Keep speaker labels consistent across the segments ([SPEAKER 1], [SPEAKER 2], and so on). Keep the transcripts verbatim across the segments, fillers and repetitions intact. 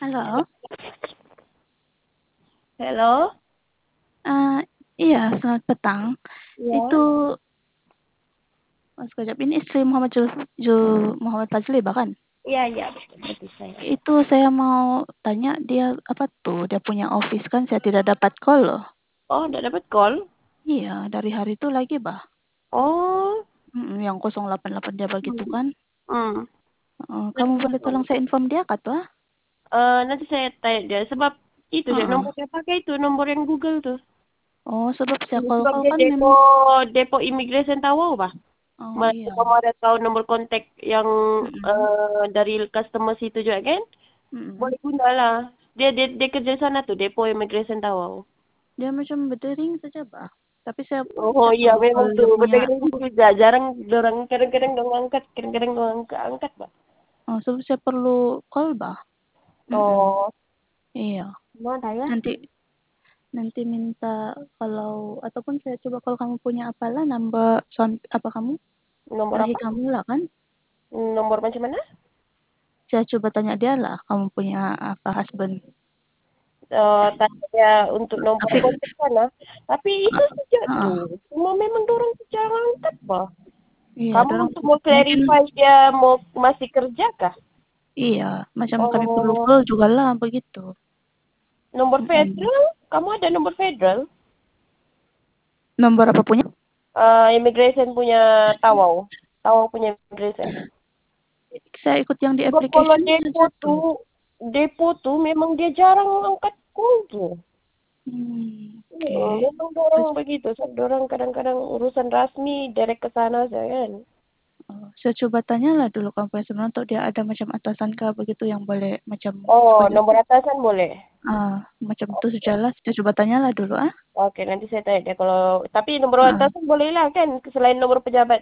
[SPEAKER 1] Halo?
[SPEAKER 2] Halo?
[SPEAKER 1] Eee, iya, selamat petang.
[SPEAKER 2] Iya.
[SPEAKER 1] Itu oh sekejap, ini istri Muhammad Jul Jul Muhammad Fazli kan?
[SPEAKER 2] Iya iya, betul betul saya.
[SPEAKER 1] Itu saya mau tanya dia, apa tuh, dia punya office kan saya tidak dapat call loh.
[SPEAKER 2] Oh, nggak dapat call?
[SPEAKER 1] Iya, dari hari itu lagi, Bah.
[SPEAKER 2] Oh.
[SPEAKER 1] Mhm, yang nol delapan delapan dia begitu
[SPEAKER 2] Hmm.
[SPEAKER 1] kan.
[SPEAKER 2] Hmm.
[SPEAKER 1] Heeh, kamu boleh tolong saya inform dia kah tuh?
[SPEAKER 2] Eee, nanti saya tanya dia, sebab itu dia
[SPEAKER 1] Heeh.
[SPEAKER 2] nomor dia pakai itu, nomor yang Google tuh.
[SPEAKER 1] Oh, sebab saya
[SPEAKER 2] Hmm, sebab
[SPEAKER 1] call-call
[SPEAKER 2] dia
[SPEAKER 1] kan
[SPEAKER 2] depo
[SPEAKER 1] memang
[SPEAKER 2] depo imigresen Tawau, Bah.
[SPEAKER 1] oh,
[SPEAKER 2] Masih
[SPEAKER 1] iya.
[SPEAKER 2] kamu ada tahu nomor kontak yang,
[SPEAKER 1] Mhm.
[SPEAKER 2] eee, dari customer situ juga kan?
[SPEAKER 1] Mhm.
[SPEAKER 2] Boleh gunalah. Dia dia dia kerja sana tuh, depo imigresen Tawau.
[SPEAKER 1] Dia macam berdering saja, Bah. Tapi saya
[SPEAKER 2] Oh,
[SPEAKER 1] saya
[SPEAKER 2] iya
[SPEAKER 1] call-call
[SPEAKER 2] memang
[SPEAKER 1] dia
[SPEAKER 2] tuh,
[SPEAKER 1] punya
[SPEAKER 2] berdering juga. Jarang dorang kadang-kadang dong angkat, kadang-kadang dong angkat angkat, Bah.
[SPEAKER 1] oh, sebab saya perlu call, Bah. Mhm.
[SPEAKER 2] Oh.
[SPEAKER 1] Iya.
[SPEAKER 2] Mana ya?
[SPEAKER 1] Nanti nanti minta kalau ataupun saya coba kalau kamu punya apalah number suam apa kamu,
[SPEAKER 2] Nomor
[SPEAKER 1] laki
[SPEAKER 2] apa?
[SPEAKER 1] kamu lah kan,
[SPEAKER 2] Nomor macam mana?
[SPEAKER 1] saya coba tanya dia lah kamu punya apa husband.
[SPEAKER 2] Eee, tanya untuk nomor
[SPEAKER 1] Tapi
[SPEAKER 2] kontak sana. Tapi itu sejak
[SPEAKER 1] heeh,
[SPEAKER 2] tuh, cuma memang dorang jarang angkat, Bah.
[SPEAKER 1] iya
[SPEAKER 2] Kamu
[SPEAKER 1] dorang
[SPEAKER 2] untuk mau
[SPEAKER 1] mungkin
[SPEAKER 2] clarify dia mau masih kerja kah?
[SPEAKER 1] iya, macam kami perlu
[SPEAKER 2] Oh,
[SPEAKER 1] call jugalah begitu.
[SPEAKER 2] nomor
[SPEAKER 1] Mhm.
[SPEAKER 2] federal? Kamu ada nomor federal?
[SPEAKER 1] Nomor apa punya?
[SPEAKER 2] Eee, immigration punya Tawau. Tawau punya immigration.
[SPEAKER 1] Saya ikut yang di
[SPEAKER 2] Sebab kalau
[SPEAKER 1] application
[SPEAKER 2] depo
[SPEAKER 1] saja tuh.
[SPEAKER 2] tuh depo tuh memang dia jarang angkat call tuh.
[SPEAKER 1] Hmm,
[SPEAKER 2] Heeh,
[SPEAKER 1] oke.
[SPEAKER 2] memang dorang
[SPEAKER 1] Saya
[SPEAKER 2] begitu, sebab dorang kadang-kadang urusan rasmi direct ke sana aja kan.
[SPEAKER 1] oh, saya coba tanyalah dulu kamu punya sebenarnya untuk dia ada macam atasan kah begitu yang boleh macam
[SPEAKER 2] Oh,
[SPEAKER 1] banyak
[SPEAKER 2] nomor atasan boleh?
[SPEAKER 1] ah, macam itu
[SPEAKER 2] Oke.
[SPEAKER 1] sajalah. Saya coba tanyalah dulu ah.
[SPEAKER 2] Oke, nanti saya tanya dia kalau tapi nomor
[SPEAKER 1] Heeh.
[SPEAKER 2] atasan boleh lah kan selain nomor pejabat.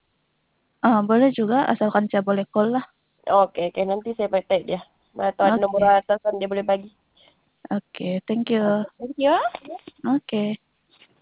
[SPEAKER 1] Ah, boleh juga asalkan saya boleh call lah.
[SPEAKER 2] Oke, oke nanti saya tanya dia. Atau ada nomor
[SPEAKER 1] Oke.
[SPEAKER 2] atasan dia boleh bagi.
[SPEAKER 1] Oke, thank you.
[SPEAKER 2] Oke, thank you.
[SPEAKER 1] Oke.